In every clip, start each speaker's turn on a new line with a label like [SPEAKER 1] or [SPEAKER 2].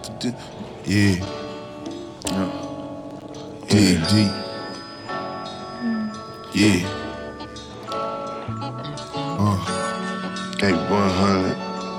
[SPEAKER 1] Yeah. Dig deep. Yeah.
[SPEAKER 2] 8-100.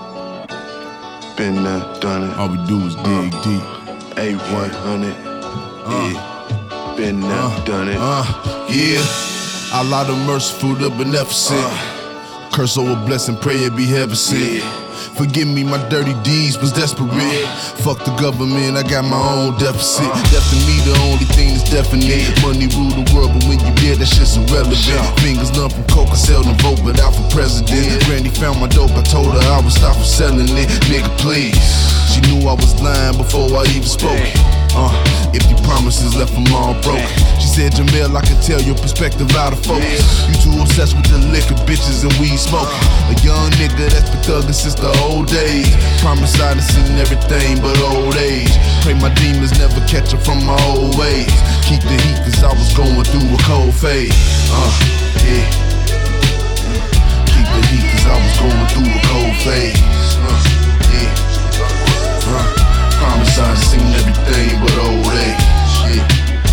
[SPEAKER 2] Been there, done it.
[SPEAKER 1] All we do is dig deep.
[SPEAKER 2] 8-100. Yeah. Been there, done it.
[SPEAKER 1] Yeah. Allah the merciful, the beneficent. Curse over blessing, pray it be heaven sent. Forgive me, my dirty deeds was desperate. Fuck the government, I got my own deficit. Death to me, the only thing that's definite. Money rule the world, but when you dead, that shit's irrelevant. Fingers numb from coke, I seldom vote, but out for president. Granny found my dope, I told her I would stop from selling it. Nigga, please. She knew I was lying before I even spoke. If your promises left them all broke. She said, Jamel, I can tell your perspective out of focus. You too obsessed with the liquor, bitches, and weed smoking. A young nigga that's been thugging since the old days. Promise I done seen everything but old age. Pray my demons never catch her from my old ways. Keep the heat cause I was going through a cold phase. Yeah. Keep the heat cause I was going through a cold phase. Yeah. Promise I done seen everything but old age. Yeah.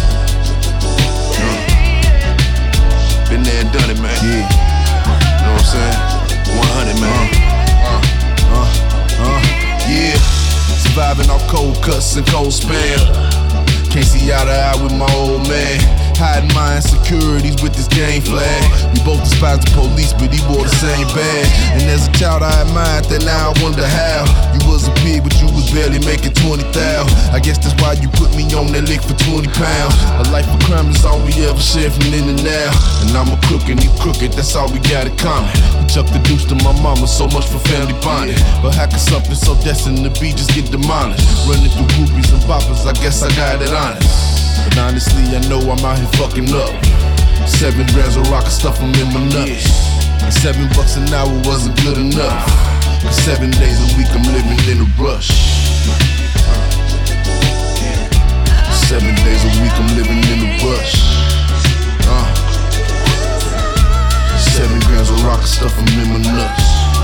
[SPEAKER 1] Been there and done it, man. Yeah. Know what I'm saying? 100, man. Yeah. Surviving off cold cuts and cold spam. Can't see eye to eye with my old man. Hiding my insecurities with this gang flag. We both despise the police, but he wore the same badge. And as a child I admired that, now I wonder how. You was a pig, but you was barely making 20,000. I guess that's why you put me on that lick for 20 pounds. A life of crime is all we ever share from then and now. And I'm a crook and he crooked, that's all we got in common. We chucked the deuce to my mama, so much for family bonding. But how can something so destined to be just get demolished? Running through groupies and boppers, I guess I got it honest. But honestly, I know I'm out here fucking up. 7 grams of rock and stuff them in my nuts. And $7 an hour wasn't good enough. 7 days a week I'm living in a rush. 7 days a week I'm living in a rush. 7 grams of rock and stuff them in my nuts.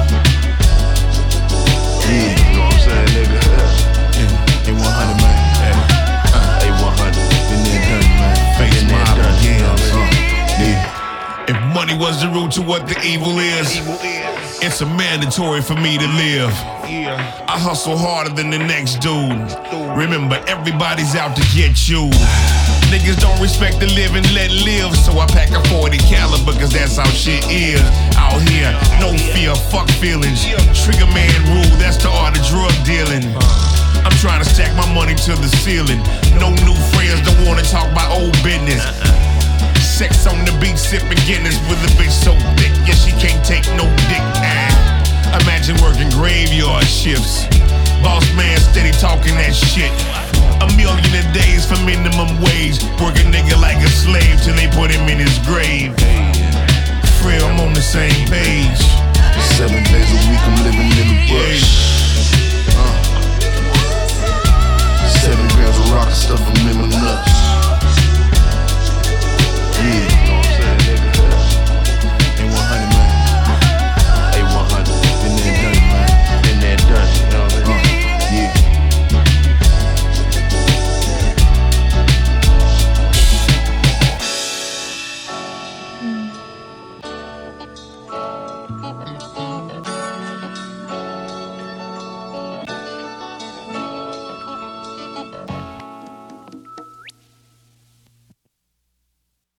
[SPEAKER 1] Yeah,
[SPEAKER 2] You know what I'm saying, nigga?
[SPEAKER 1] A 100, man.
[SPEAKER 2] 8-100.
[SPEAKER 1] Been there, done it, man. Face
[SPEAKER 2] Been there,
[SPEAKER 1] smile
[SPEAKER 2] done it.
[SPEAKER 1] again, yeah.
[SPEAKER 3] If money was the root to what the evil is, it's a mandatory for me to live. I hustle harder than the next dude. Remember, everybody's out to get you. Niggas don't respect the living, let live. So I pack a 40 caliber, cause that's how shit is. Out here, no fear, fuck feelings. Trigger man rule, that's the art of drug dealing. I'm trying to stack my money to the ceiling. No new friends, don't wanna talk about old business. Sex on the beach, sipping Guinness with a bitch so thick, yeah, she can't take no dick. Imagine working graveyard shifts. Boss man steady talking that shit. $1 million a day for minimum wage. Work a nigga like a slave till they put him in his grave. Free, I'm on the same page.
[SPEAKER 1] 7 days a week I'm living in a rush.